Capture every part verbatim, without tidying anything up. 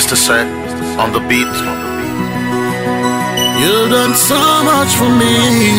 Mister Set on the beat. You've done so much for me.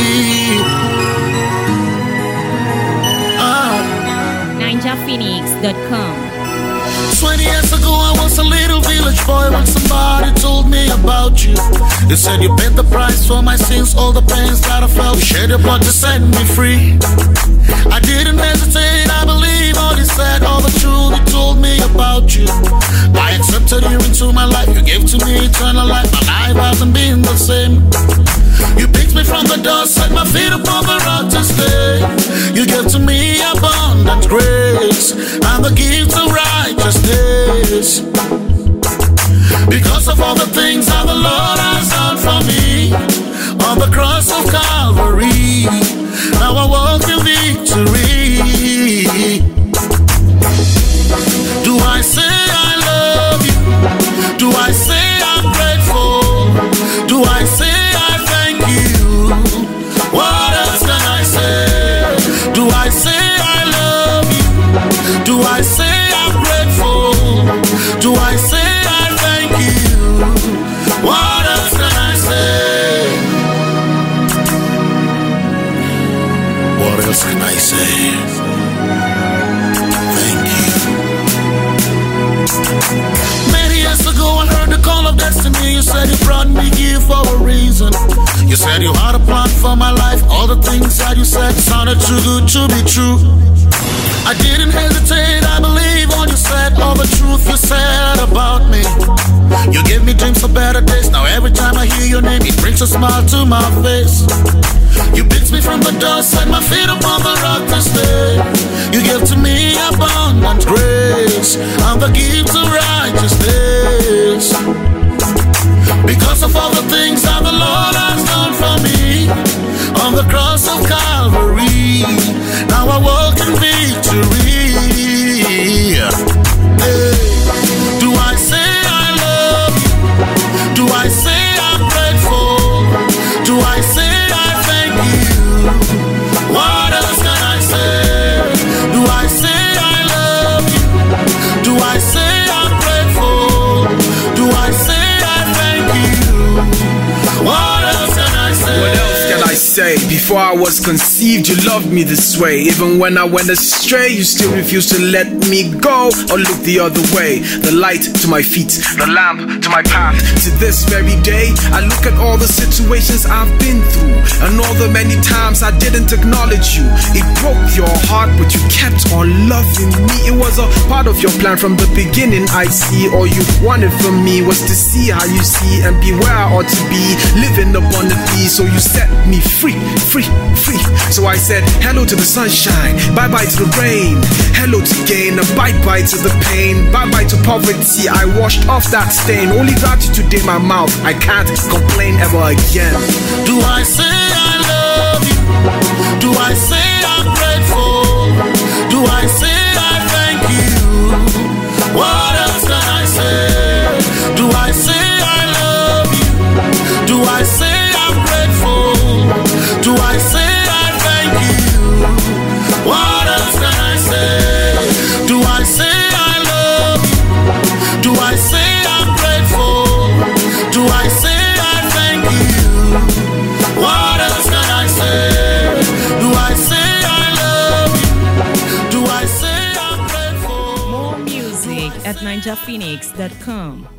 Ah. ninja phoenix dot com. Twenty years ago I was a little village boy when somebody told me about you. They said you paid the price for my sins, all the pains that I felt. You shed your blood to set me free. I didn't hesitate, I believe all you said, all the truth you told me about you. I accepted you into my life, you gave to me eternal life. My life hasn't been the same. You picked me from the dust, set my feet upon the rock to stay. You gave to me abundant grace and the gift of righteousness. Because of all the things that the Lord has done for me on the cross of Calvary, now I walk in victory. Do I say I love you? Do I say I'm grateful? Do I say I thank you? What else can I say? Do I say I love you? Do I say I'm grateful? Do I say I thank you? What else can I say? What else can I say? Thank you. Many years ago I heard the call of destiny. You said you brought me here for a reason. You said you had a plan for my life. All the things that you said sounded too good to be true. I didn't hesitate, I believe all you said, all the truth you said about me. You gave me dreams for better days. Now every time I hear your name, it brings a smile to my face. You picked me from the dust, set my feet upon the rock to stay. You gave to me abundant grace and the gift of righteousness. Because of all the things that the Lord has done for me on the cross of Calvary, now I walk in victory. Hey. Do I say I love you? Do I say I'm grateful? Do I say I thank you? What else can I say? Do I say I love you? Do I say I'm grateful? Do I say I thank you? What else can I say? What else can I say? Before I was conceived, you loved me this way. Even when I went astray, you still refused to let me go or look the other way. The light to my feet, the lamp to my path. To this very day, I look at all the situations I've been through and all the many times I didn't acknowledge you. It broke your heart, but you kept on loving me. It was a part of your plan from the beginning. I see all you wanted from me was to see how you see and be where I ought to be, living abundantly. So you set me free, free, free. So I said hello to the sunshine, bye-bye to the rain, hello to gain, and bye-bye to the pain, bye-bye to poverty. I washed off that stain, only gratitude in my mouth. I can't complain ever again. Do I say I love you? Do I say I'm grateful? Do I say I thank you? What else can I say? Do I say I love you? Do I say I'm grateful? Do I say I thank you? What else can I say? Do I say I love you? Do I say I'm grateful? Do I say I thank you? What else can I say? Do I say I love you? Do I say I'm grateful? More music at ninja phoenix dot com.